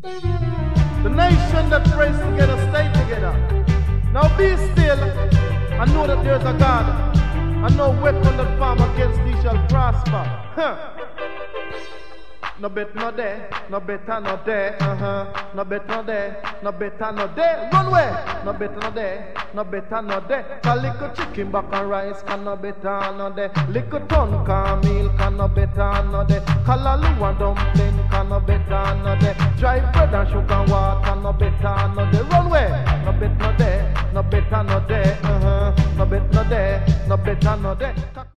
The nation that prays together, stay together. Now be still and know that there's a God. And no weapon that form against thee shall prosper. No bet no there, no better no there, no better no there, no better no there. Run away, no better no there, no better no there. A little chicken back and rice can no better no there. Little ton can meal can no better no there. Callaloo and dumpling can no better no there. Dry bread and sugar and water no better no there. Run away, no better no there, no better no there, no better no there, no better no there.